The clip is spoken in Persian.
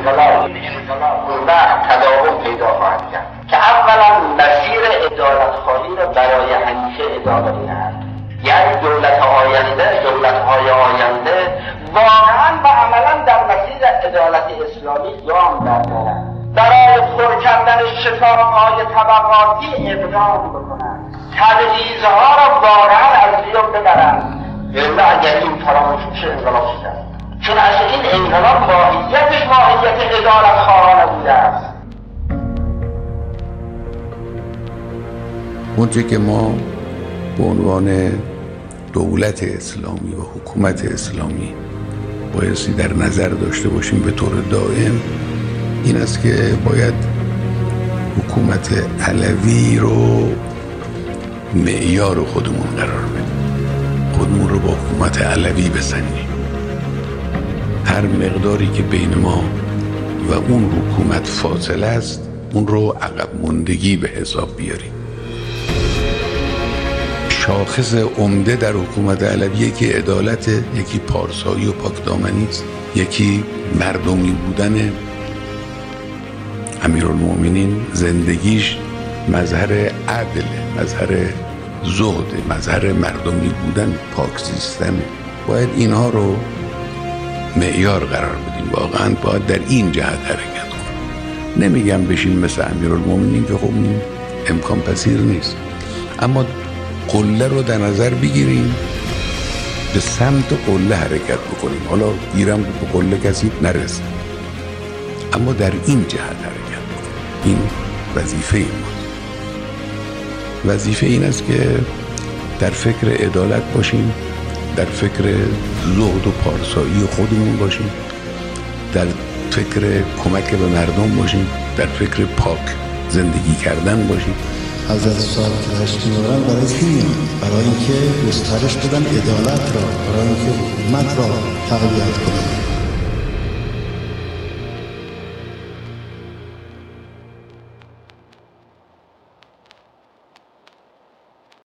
انقلاب و تداوم پیدا خواهد کرد که اولا مسیر عدالت خواهی را برای همیشه ادامه دهد، یعنی دولت‌های آینده واقعا و عملا در مسیر عدالت اسلامی گام بردارند، برای پر کردن شکاف‌های طبقاتی اقدام بکنند، تبعیض‌ها را واقعا از میان ببرند. الا اگر این فراموش میشه انقلاب شده، چون اصلا این انقلاب ماهیتش ماهیت عدالت خواهانه بوده است. اونچه که ما به عنوان دولت اسلامی و حکومت اسلامی بایستی در نظر داشته باشیم به طور دائم این است که باید حکومت علوی رو معیار خودمون قرار بدیم، خودمون رو با حکومت علوی بسنجیم، هر مقداری که بین ما و اون حکومت فاصله است اون رو عقب ماندگی به حساب بیاریم. شاخص عمده در حکومت علوی یکی عدالت، یکی پارسایی و پاکدامنی است، یکی مردمی بودن. امیرالمومنین زندگیش مظهر عدل، مظهر زهد، مظهر مردمی بودن، پاک زیستن. باید اینها رو معیار قرار بدیم، واقعا باید در این جهت حرکت کنیم. نمیگم بشیم مثل امیرالمومنین که خب این امکان پذیر نیست، اما قله رو در نظر بگیریم، به سمت قله حرکت بکنیم. حالا گیرم به قله کسی نرسه، اما در این جهت حرکت بکنیم. این وظیفه ماست. وظیفه این است که در فکر عدالت باشیم، در فکر زهد و پارسایی خودمون باشیم، در فکر کمک به مردم باشیم، در فکر پاک زندگی کردن باشیم. حضرت صاحب که تشریف می‌آورند برای چی میان؟ برای اینکه گسترش بدن عدالت را، برای اینکه حکومت را تقویت کنند.